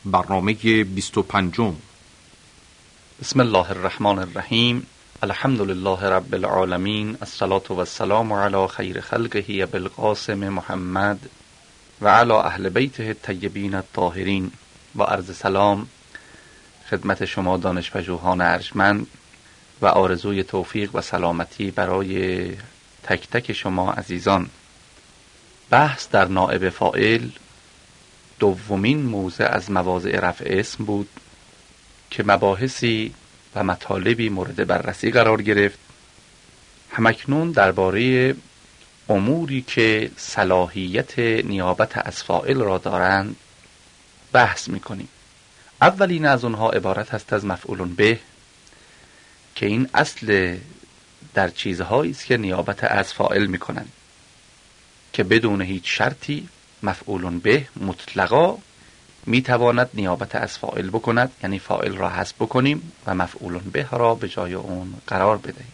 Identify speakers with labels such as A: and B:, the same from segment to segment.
A: برنامه 25.
B: بسم الله الرحمن الرحیم. الحمد لله رب العالمین، الصلاة و السلام علی خیر خلقه بالقاسم محمد و علی اهل بیته الطیبین الطاهرین. و عرض سلام خدمت شما دانشپژوهان ارجمند و آرزوی توفیق و سلامتی برای تک تک شما عزیزان. بحث در نائب فاعل دومین موضع از مواضع رفع اسم بود که مباحثی و مطالبی مورد بررسی قرار گرفت. همکنون درباره اموری که صلاحیت نیابت از فاعل را دارند بحث می‌کنیم. اولین از اونها عبارت هست از مفعول به، که این اصل در چیزهایی است که نیابت از فاعل می‌کنند، که بدون هیچ شرطی مفعول به مطلقا میتواند نیابت از فاعل بکند، یعنی فاعل را حذف بکنیم و مفعول به را به جای اون قرار بدهیم.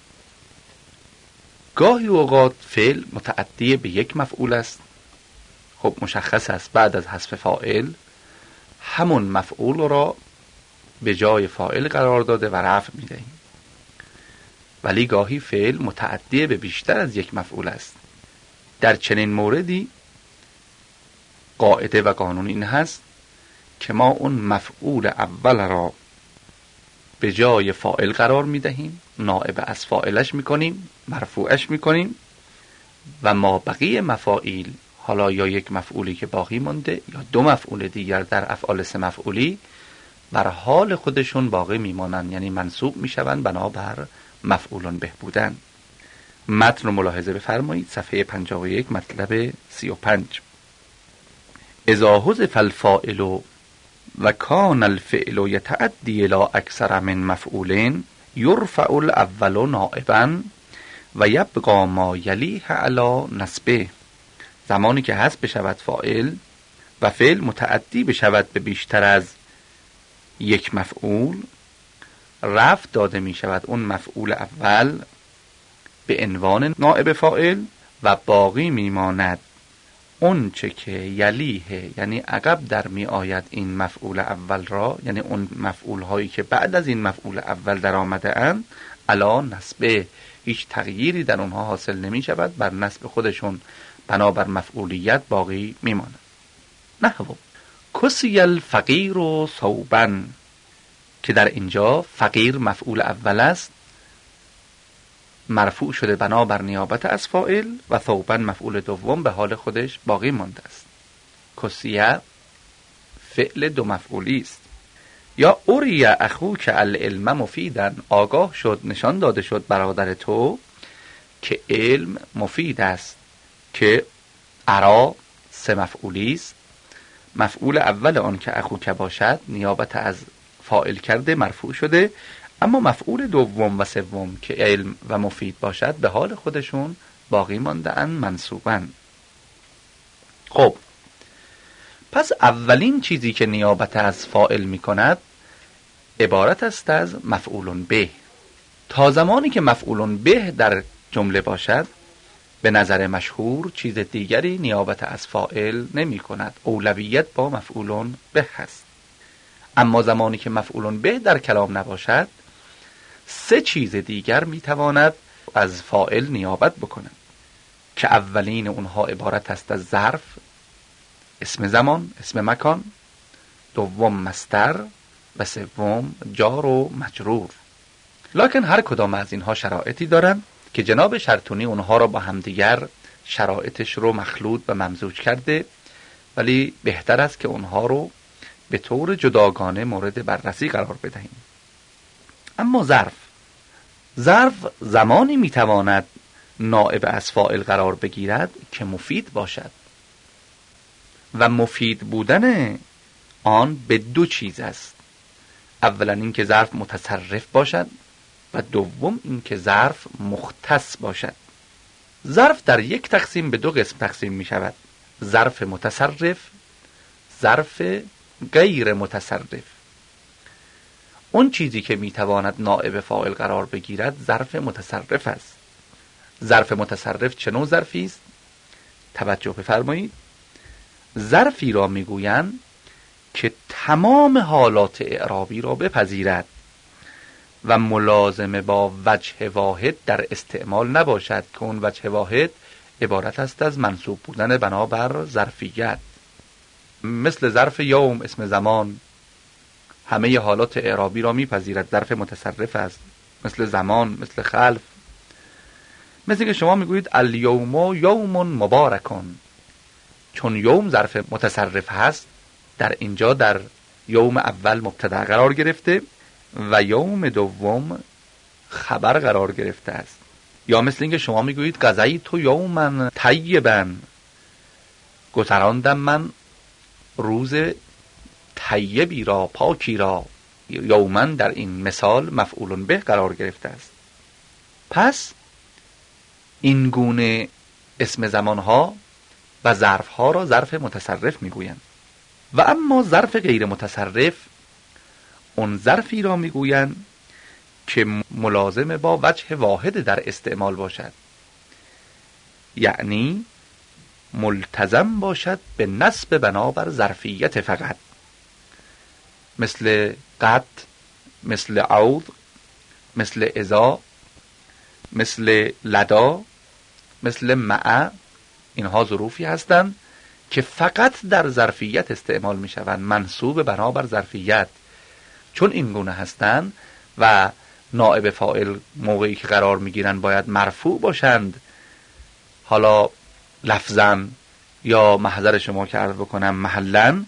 B: گاهی اوقات فعل متعدی به یک مفعول است. خب مشخص است بعد از حذف فاعل همون مفعول را به جای فاعل قرار داده و رفع میدهیم. ولی گاهی فعل متعدی به بیشتر از یک مفعول است. در چنین موردی قاعده و قانون این هست که ما اون مفعول اول را به جای فاعل قرار میدهیم، نائب از فاعلش میکنیم، مرفوعش میکنیم، و ما بقیه مفاعیل، حالا یا یک مفعولی که باقی مونده یا دو مفعول دیگر در افعال سه مفعولی، بر حال خودشون باقی میمانند، یعنی منصوب میشوند بنابر مفعولون به بودن. متن رو ملاحظه بفرمایید، صفحه 51 مطلب 35. اذا حذف الفاعل و کان الفعل یتعدی الی اکثر من مفعول یرفع الاول نائبا و یبقى ما یلیه علی نصبه. زمانی که حذف بشود فاعل و فعل متعدی بشود به بیشتر از یک مفعول، رفع داده می شود اون مفعول اول به عنوان نائب فاعل و باقی می ماند اون چه که یلیه، یعنی عقب در می آید این مفعول اول را، یعنی اون مفعول هایی که بعد از این مفعول اول در آمده اند، علی نصبه، هیچ تغییری در اونها حاصل نمی شود، بر نصب خودشون بنابر مفعولیت باقی می ماند. نحو کسی الفقیر ثوبا، که در اینجا فقیر مفعول اول است، مرفوع شده بنابر نیابت از فاعل، و ثوبا مفعول دوم به حال خودش باقی مانده است. کسیه فعل دو مفعولی است. یا اوری اخوک العلم مفیدا، آگاه شد، نشان داده شد برادر تو که علم مفید است، که ارا سه مفعولی است. مفعول اول آن که اخوک باشد نیابت از فاعل کرده، مرفوع شده، اما مفعول دوم و سوم که علم و مفید باشد به حال خودشون باقی مانده اند، منصوبن. خب پس اولین چیزی که نیابت از فاعل می کند عبارت است از مفعول به. تا زمانی که مفعول به در جمله باشد به نظر مشهور چیز دیگری نیابت از فاعل نمی کند، اولویت با مفعول به هست. اما زمانی که مفعول به در کلام نباشد، سه چیز دیگر میتواند از فاعل نیابت بکند، که اولین اونها عبارت است از ظرف، اسم زمان، اسم مکان، دوم مصدر و سوم جار و مجرور. لکن هر کدام از اینها شرایطی دارند که جناب شرطونی اونها را با همدیگر شرایطش رو مخلوط و ممزوج کرده، ولی بهتر است که اونها رو به طور جداگانه مورد بررسی قرار بدهیم. اما ظرف زمانی میتواند نائب از فاعل قرار بگیرد که مفید باشد، و مفید بودن آن به دو چیز است. اولا این که ظرف متصرف باشد و دوم این که ظرف مختص باشد. ظرف در یک تقسیم به دو قسم تقسیم می شود: ظرف متصرف، ظرف غیر متصرف. اون چیزی که میتواند نائب فاعل قرار بگیرد ظرف متصرف است. ظرف متصرف چه نوع ظرفی است؟ توجه بفرمایید. ظرفی را میگویند که تمام حالات اعرابی را بپذیرد و ملازمه با وجه واحد در استعمال نباشد که اون وجه واحد عبارت است از منصوب بودن بنابر ظرفیت. مثل ظرف یوم اسم زمان همه حالات اعرابی را میپذیرد، ظرف متصرف است. مثل زمان، مثل خلف. مثل که شما میگویید الیوم یوم مبارکون، چون یوم ظرف متصرف هست در اینجا در یوم اول مبتدا قرار گرفته و یوم دوم خبر قرار گرفته است. یا مثل اینکه شما میگویید قضیت یوما طیبا، گذراندم من روز طیبی را، پاکی را. یوما در این مثال مفعول به قرار گرفته است. پس این گونه اسم زمانها و ظرفها را ظرف متصرف میگویند. و اما ظرف غیر متصرف اون ظرفی را میگویند که ملازم با وجه واحد در استعمال باشد، یعنی ملتزم باشد به نصب بنابر ظرفیت فقط، مثل قد، مثل عود، مثل اذا، مثل لدا، مثل مع. اینها ظروفی هستند که فقط در ظرفیت استعمال می شوند، منصوب بنابر ظرفیت. چون این گونه هستند و نائب فاعل موقعی که قرار می گیرند باید مرفوع باشند، حالا لفظاً یا محضر شما که عرض بکنم محلاً،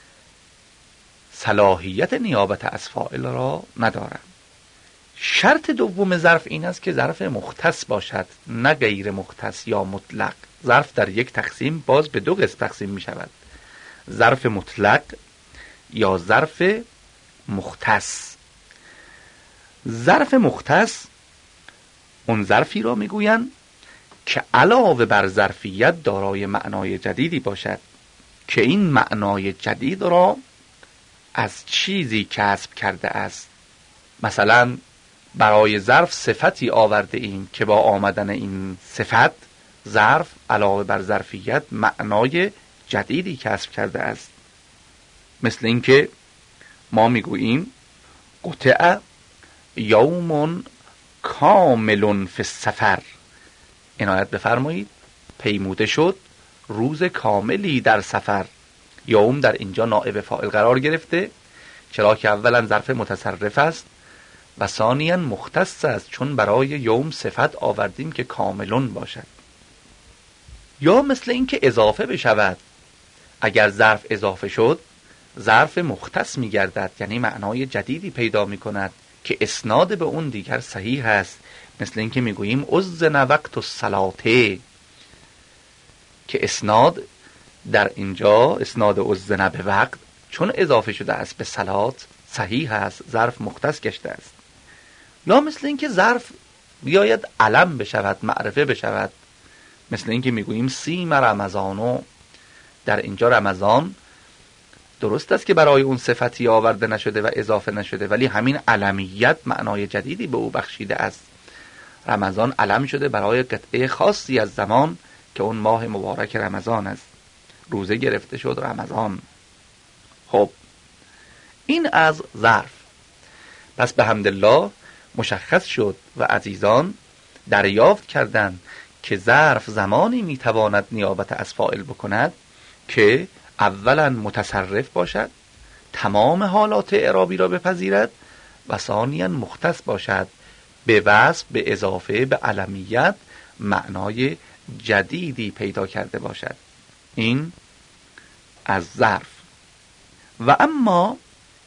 B: صلاحیت نیابت از فاعل را ندارند. شرط دوم ظرف این است که ظرف مختص باشد، نه غیر مختص یا مطلق. ظرف در یک تقسیم باز به دو قسم تقسیم می شود، ظرف مطلق یا ظرف مختص. ظرف مختص اون ظرفی را می گویند که علاوه بر ظرفیت دارای معنای جدیدی باشد، که این معنای جدید را از چیزی کسب کرده است. مثلا برای ظرف صفتی آورده ایم که با آمدن این صفت ظرف علاوه بر ظرفیت معنای جدیدی کسب کرده است. مثل اینکه ما میگوییم قطع یوم کامل فی السفر، عنایت بفرمایید پیموده شد روز کاملی در سفر. یوم در اینجا نائب فاعل قرار گرفته، چرا که اولا ظرف متصرف است و ثانیاً مختص است، چون برای یوم صفت آوردیم که کاملون باشد. یا مثل این که اضافه بشود، اگر ظرف اضافه شد ظرف مختص می گردد، یعنی معنای جدیدی پیدا می کند که اسناد به اون دیگر صحیح است. مثل این که می گوییم اذن وقت الصلاة، که اسناد در اینجا اسناد اذن به وقت چون اضافه شده است به صلات صحیح است، ظرف مختص گشته است. یا مثل این که ظرف بیاید علم بشود، معرفه بشود، مثل این که میگوییم سیم رمضانو، در اینجا رمضان درست است که برای اون صفتی آورده نشده و اضافه نشده، ولی همین علمیت معنای جدیدی به او بخشیده است. رمضان علم شده برای قطعه خاصی از زمان که اون ماه مبارک رمضان است، روزه گرفته شد رمضان. خب این از ظرف. پس به حمدالله مشخص شد و عزیزان دریافت کردند که ظرف زمانی میتواند نیابت از فاعل بکند که اولا متصرف باشد، تمام حالات اعرابی را بپذیرد، و ثانیا مختص باشد، به وصف، به اضافه، به علمیت معنای جدیدی پیدا کرده باشد. این از ظرف. و اما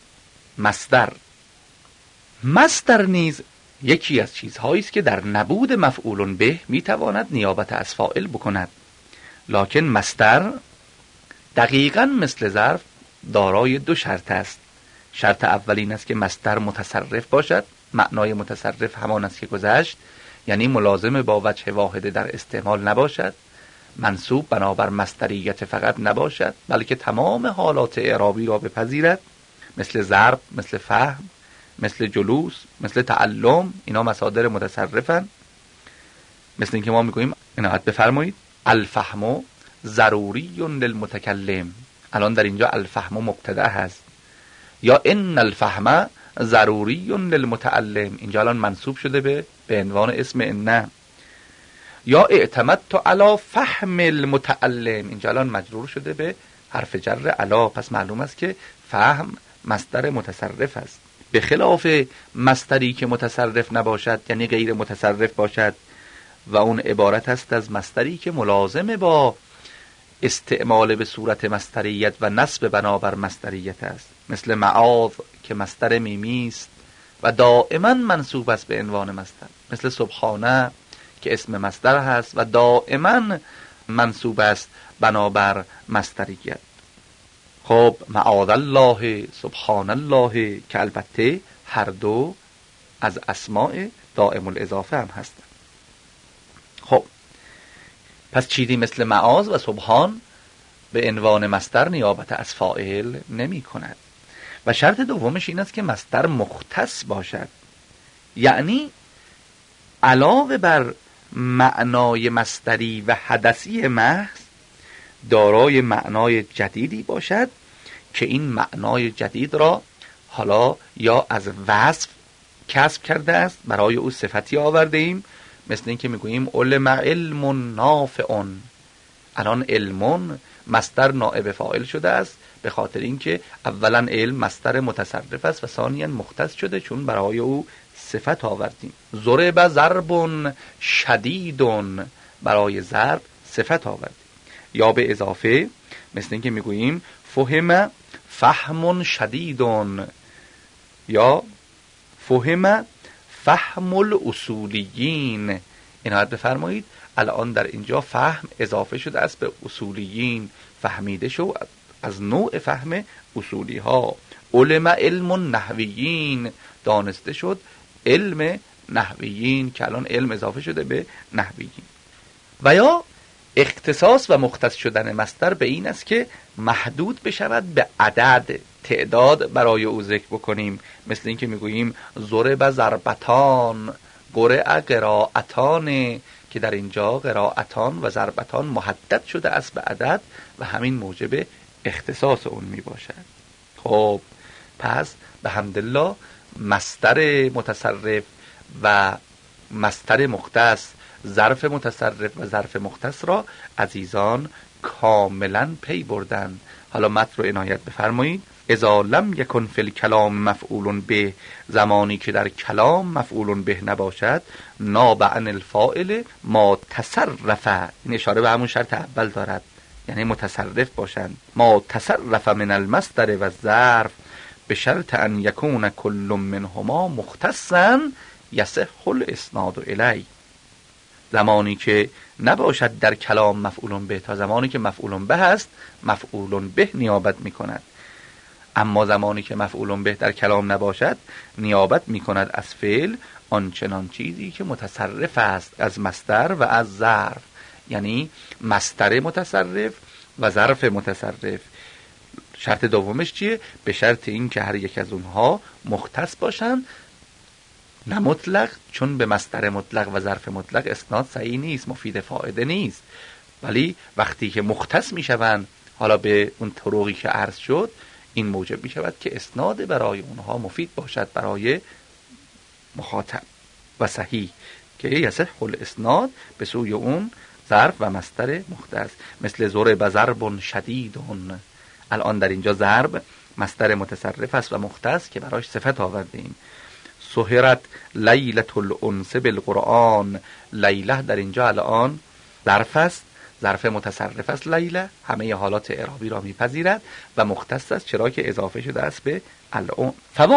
B: مصدر نیز یکی از چیزهایی است که در نبود مفعول به میتواند نیابت از فاعل بکند، لکن مصدر دقیقاً مثل ظرف دارای دو شرط است. شرط اول این است که مصدر متصرف باشد، معنای متصرف همان است که گذشت، یعنی ملازم با وجه واحد در استعمال نباشد، منصوب بنابر مصدریت فقط نباشد، بلکه تمام حالات اعرابی را بپذیرد، مثل ضرب، مثل فهم، مثل جلوس، مثل تعلم. اینا مصادر متصرفن. مثل اینکه ما میگوییم عنایت بفرمایید الفهم ضروری للمتکلم. الان در اینجا الفهم مبتدا هست، یا ان الفهم ضروری للمتعلم، اینجا الان منصوب شده به عنوان اسم ان. یا اعتمدت علی فهم المتعلم، اینجا الان مجرور شده به حرف جر علی، پس معلوم است که فهم مصدر متصرف است، به خلاف مصدری که متصرف نباشد، یعنی غیر متصرف باشد و اون عبارت است از مصدری که ملازم با استعمال به صورت مصدریت و نصب بنابر مصدریت است، مثل معاذ که مصدر میمی است و دائما منصوب است به عنوان مصدر، مثل سبحانه که اسم مصدر هست و دائما منصوب است بنابر مصدریت. خب معاذ الله، سبحان الله که البته هر دو از اسماء دائم الاضافه هم هستند. خب پس چیزی مثل معاذ و سبحان به عنوان مصدر نیابت از فاعل نمی کند. و شرط دومش این است که مصدر مختص باشد، یعنی علاوه بر معنای مصدری و حدثی محض دارای معنای جدیدی باشد که این معنای جدید را حالا یا از وصف کسب کرده است، برای او صفتی آورده ایم، مثل این که میگوییم علم نافع. الان علم مصدر نائب فاعل شده است به خاطر اینکه اولا علم مصدر متصرف است و ثانیا مختص شده چون برای او صفت آوردیم. ضرب ضرب شدید، برای ضرب صفت آوردیم. یا به اضافه مثل این که میگوییم فهم فهم شدید، یا فهم فهم الاصولیین. عنایت بفرمایید الان در اینجا فهم اضافه شده است به اصولیین، فهمیده شو از نوع فهم اصولی ها. علم نحویین، دانسته شد علم نحویین که الان علم اضافه شده به نحویین. و یا اختصاص و مختص شدن مصدر به این است که محدود بشود به عدد، تعداد برای او ذکر بکنیم، مثل این که میگوییم ضرب ضربتان، قرأ قراءتان، که در اینجا قراءتان و ضربتان محدد شده است به عدد و همین موجب اختصاص اون می باشد. خب پس به حمدالله مصدر متصرف و مصدر مختص، ظرف متصرف و ظرف مختص را عزیزان کاملا پی بردن. حالا متن رو عنایت بفرمایید. اذا لم یکن فی الکلام مفعول به، زمانی که در کلام مفعول به نباشد، ناب عن الفاعل ما تصرف، این اشاره به همون شرط اول دارد، یعنی متصرف باشند. ما تصرف من المصدر و الظرف به شرط ان یکون کل منهما مختصا یصح الاسناد الی. زمانی که نباشد در کلام مفعول به، تا زمانی که مفعول به هست مفعول به نیابت می کند، اما زمانی که مفعول به در کلام نباشد نیابت می کند از فعل آنچنان چیزی که متصرف است از مصدر و از ظرف، یعنی مصدر متصرف و ظرف متصرف. شرط دومش چیه؟ به شرط این که هر یک از اونها مختص باشند، نه مطلق، چون به مصدر مطلق و ظرف مطلق اسناد صحیح نیست، مفید فائده نیست، ولی وقتی که مختص می شوند حالا به اون طرقی که عرض شد، این موجب می شود که اسناد برای اونها مفید باشد برای مخاطب و صحیح، که یصح الاسناد به سوی اون ظرف و مصدر مختص، مثل ضرب ضرب شدید. الان در اینجا ضرب مصدر متصرف است و مختص که براش صفت آوردیم. سهرت لیلة الانس بالقرآن، لیله در اینجا الان ظرف است، ظرف متصرف است لیله، همه حالات اعرابی را میپذیرد و مختص است چرا که اضافه شده است به الان.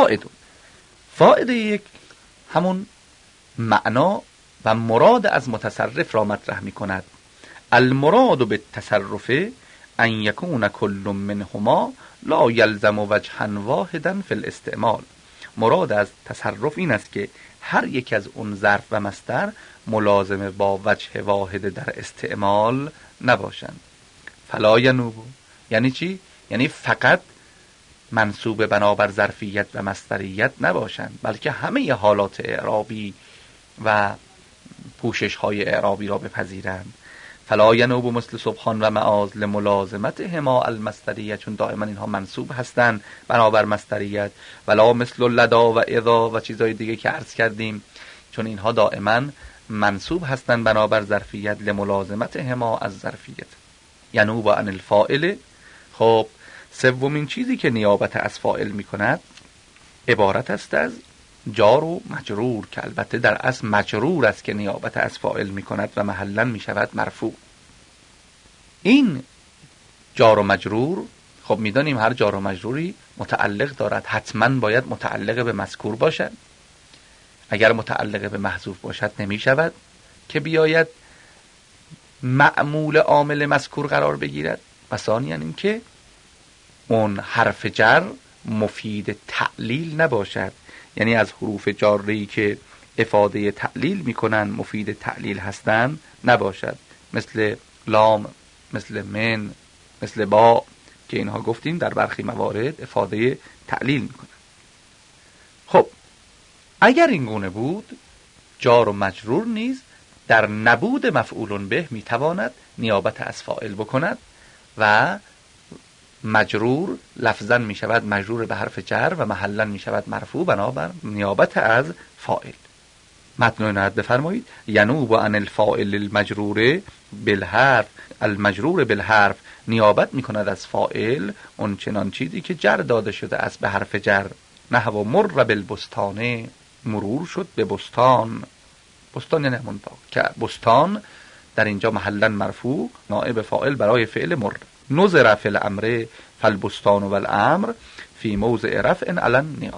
B: فائده یک همون معنا و مراد از متصرف را مطرح می کند. المراد بالتصرف ان یکون کل منهما لا یلزم وجها واحدا فی الاستعمال. مراد از تصرف این است که هر یک از اون ظرف و مصدر ملازم با وجه واحد در استعمال نباشند. فلا ینوب یعنی چی؟ یعنی فقط منصوب بنابر ظرفیت و مصدریت نباشند، بلکه همه حالات اعرابی و پوشش های اعرابی را بپذیرند. فلا ینوب مثل سبحان و معاذ لملازمتهما المصدریه، چون دائما اینها منصوب هستند بنابر مصدریت. ولا مثل لدا و اذا و چیزهای دیگه که عرض کردیم، چون اینها دائما منصوب هستند بنابر ظرفیت. لملازمتهما از ظرفیت. ینوب عن الفاعل. خب سومین چیزی که نیابت از فاعل میکند عبارت است از جار و مجرور، که البته در اصل مجرور است که نیابت از فاعل میکند و محلا میشود مرفوع. این جار و مجرور، خب میدانیم هر جار و مجروری متعلق دارد، حتما باید متعلق به مذکور باشد. اگر متعلق به محذوف باشد نمیشود که بیاید معمول عامل مذکور قرار بگیرد. و ثانیاً این که اون حرف جر مفید تعلیل نباشد، یعنی از حروف جاری که افاده تعلیل میکنن مفید تعلیل هستن نباشد، مثل لام، مثل من، مثل با، که اینها گفتیم در برخی موارد افاده تعلیل میکنن. خب اگر این گونه بود، جار و مجرور نیز در نبود مفعول به میتواند نیابت از فاعل بکند و مجرور لفظاً می شود مجرور به حرف جر و محلاً می شود مرفوع بنابر نیابت از فاعل. متن عنایت بفرمایید. ینوب عن الفاعل المجرور بالحرف، المجرور بالحرف نیابت می کند از فاعل اون چنان چیزی که جر داده شده است به حرف جر. نحو مر بالبستان، مرور شد به بستان. بستان یعنی همون باغ، که بستان در اینجا محلاً مرفوع نائب فاعل برای فعل مر. نظر فی الامر فالبستان والامر فی موضع رفع علی النیاب.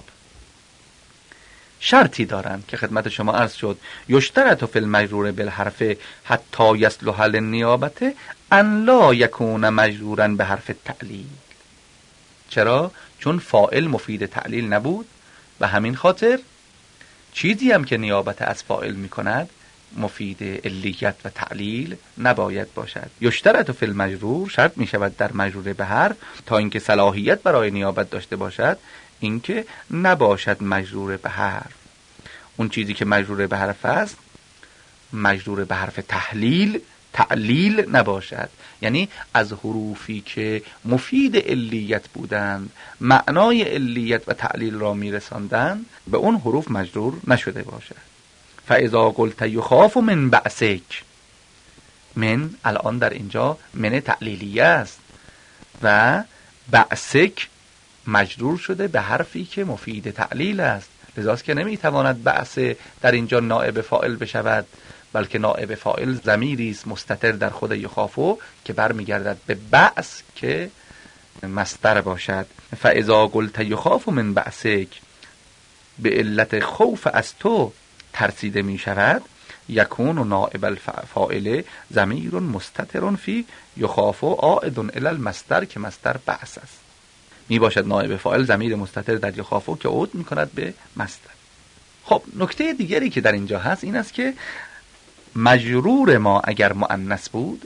B: شرطی دارند که خدمت شما عرض شد. یشترط فی المجرور بالحرف حتی یصلح للنیابه ان لا یکون مجرورا به حرف تعلیل. چرا؟ چون فاعل مفید تعلیل نبود و همین خاطر چیزی هم که نیابت از فاعل می کند مفید علیت و تعلیل نباید باشد. یشترط فی المجرور، شرط می شود در مجرور به حرف تا اینکه صلاحیت برای نیابت داشته باشد، اینکه نباشد مجرور به حرف. اون چیزی که مجرور به حرف است مجرور به حرف تعلیل نباشد، یعنی از حروفی که مفید علیت بودند معنای علیت و تعلیل را می رساندند به اون حروف مجرور نشده باشد. فاذا قلت یخاف من بعثک، من الان در اینجا من تعلیلیه است و بعثک مجرور شده به حرفی که مفید تعلیل است، لذاست که نمیتواند بعث در اینجا نائب فاعل بشود، بلکه نائب فاعل ضمیری است مستتر در خود یخافو که برمیگردد به بعث که مصدر باشد. فاذا قلت یخاف من بعثک، به علت خوف از تو ترسیده می شود، یکون و نائب الفاعل ضمیر مستتر فی یخاف عائد الی المصدر، که مصدر بعث است. می باشد نائب فاعل ضمیر مستتر در یخاف که عود می کند به مصدر. خب نکته دیگری که در اینجا هست این است که مجرور ما اگر مؤنث بود،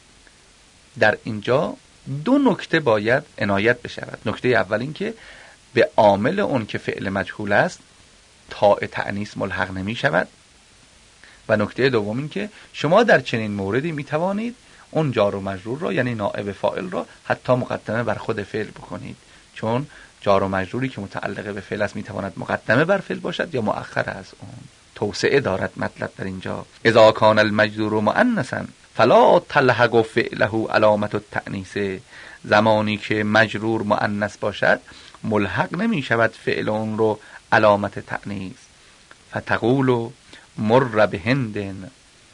B: در اینجا دو نکته باید عنایت بشود. نکته اول این که به عامل اون که فعل مجهول است تاء تأنیث ملحق نمی شود، و نکته دوم این که شما در چنین موردی می توانید اون جار و مجرور را یعنی نائب فاعل را حتی مقدمه بر خود فعل بکنید، چون جار و مجروری که متعلق به فعل است می تواند مقدمه بر فعل باشد یا مؤخر از اون. توسعه دارد مطلب در اینجا. اذا کان المجرور مؤنثا فلا تلحق فعله علامت التأنیث، زمانی که مجرور مؤنث باشد ملحق نمی شود فعل اون رو علامت تأنیث. فتقول مر به هند،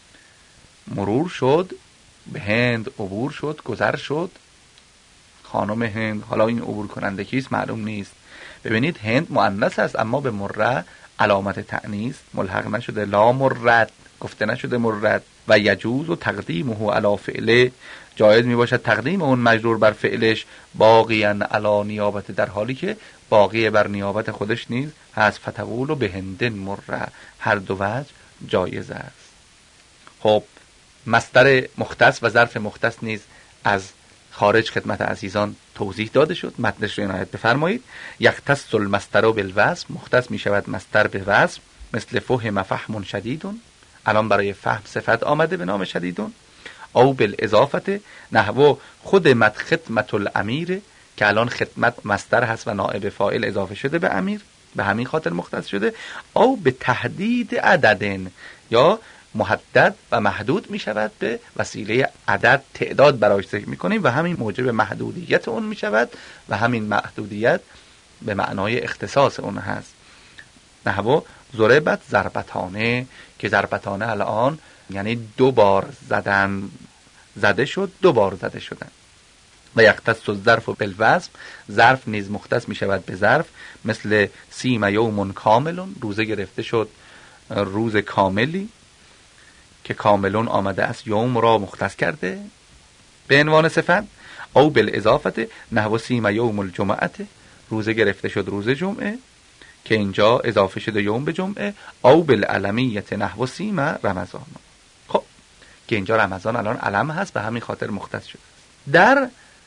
B: مرور شد به هند، عبور شد، گذر شد خانم هند. حالا این عبور کننده کیست معلوم نیست. ببینید هند مؤنث است اما به مره علامت تأنیث ملحق نشده، لا مرد گفته نشده مرد. و یجوز و تقدیمه علی فعله، جایز می باشد تقدیم اون مجرور بر فعلش باقیاً علی نیابت، در حالی که باقی بر نیابت خودش نیز هست. فتقول و به هندن مره، هر دو وجه جایز است. خب مصدر مختص و ظرف مختص نیز از خارج خدمت عزیزان توضیح داده شد، متنش رو عنایت بفرمایید. یختص المصدر بالوصف، مختص می شود مصدر به وصف، مثل فهم فهم شدیدون، الان برای فهم صفت آمده به نام شدیدون. او بالاضافه نحو خدمت خدمت الامیر، که الان خدمت مصدر هست و نائب فاعل اضافه شده به امیر، به همین خاطر مختص شده. او به تحدید عددن، یا محدد و محدود می شود به وسیله عدد، تعداد برایش ذکر می کنیم و همین موجب محدودیت اون می شود و همین محدودیت به معنای اختصاص اون هست. نحو ضربت ضربتانه، که ضربتانه الان یعنی 2 بار زدن، زده شد، 2 بار زده شدن. و یختص الظرف بالوصف، ظرف نیز مختص می شود به ظرف، مثل سیم یوم کاملون، روزه گرفته شد روز کاملی، که کاملون آمده است یوم را مختص کرده به عنوان صفت. او بالاضافه نحو سیم یوم الجمعه، روزه گرفته شد روز جمعه، که اینجا اضافه شده یوم به جمعه. او بالعلمیه نحو سیم رمضان، خب که اینجا رمضان الان علم هست به همین خاطر مختص شده. در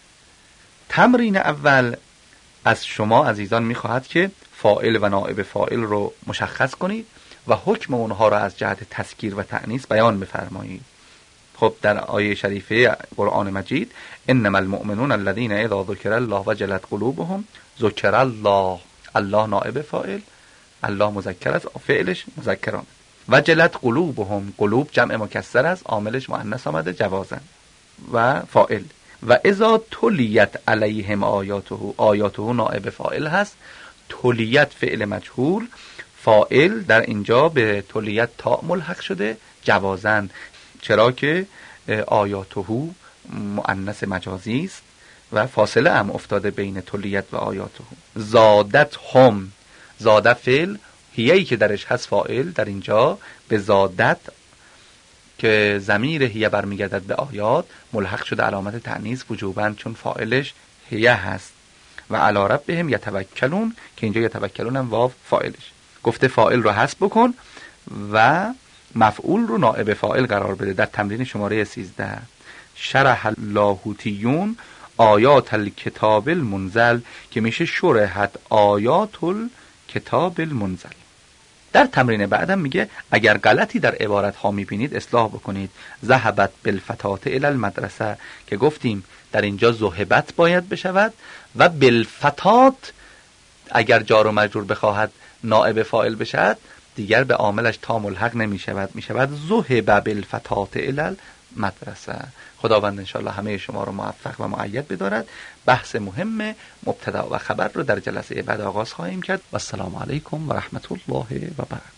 B: تمرین اول از شما عزیزان میخواهد که فاعل و نائب فاعل رو مشخص کنید و حکم اونها را از جهت تذکیر و تأنیث بیان بفرمایید. خب در آیه شریفه قرآن مجید انما المؤمنون الذين اذا ذکر الله وجلت قلوبهم، ذکر الله، الله نائب فاعل، الله مذکر است، فعلش مذکران. وجلت قلوبهم، قلوب جمع مکسر است، عاملش مؤنث آمده جوازا و فاعل. و اذا تلیت علیهم آیاته، آیاته نائب فاعل هست، تلیت فعل مجهول، فاعل در اینجا به تلیت تا ملحق شده جوازن، چرا که آیاته مؤنث مجازی است و فاصله هم افتاده بین تلیت و آیاته. زادت هم، زاده فعل، هیهی که درش هست فاعل، در اینجا به زادت که ضمیر هیه برمیگردد به آیات ملحق شده علامت تأنیث وجوباً، چون فاعلش هیه هست. و علی ربهم یتوکلون، که اینجا یتوکلون هم واو فاعلش. گفته فاعل رو حذف بکن و مفعول رو نائب فاعل قرار بده. در تمرین شماره 13 شرح اللاهوتیون آیات الکتاب المنزل، که میشه شرحت آیات الکتاب المنزل. در تمرین بعدم میگه اگر غلطی در عبارت ها میبینید اصلاح بکنید. ذهبت بالفتات الی المدرسه، که گفتیم در اینجا ذهبت باید بشود و بالفتات اگر جار و مجرور بخواهد نائب فاعل بشود دیگر به عاملش تا ملحق نمیشود، میشود ذهب بالفتات الی المدرسه. خداوند انشاءالله همه شما رو موفق و مؤید بدارد. بحث مهم مبتدا و خبر رو در جلسه بعد آغاز خواهیم کرد. و السلام علیکم و رحمت الله و برکاته.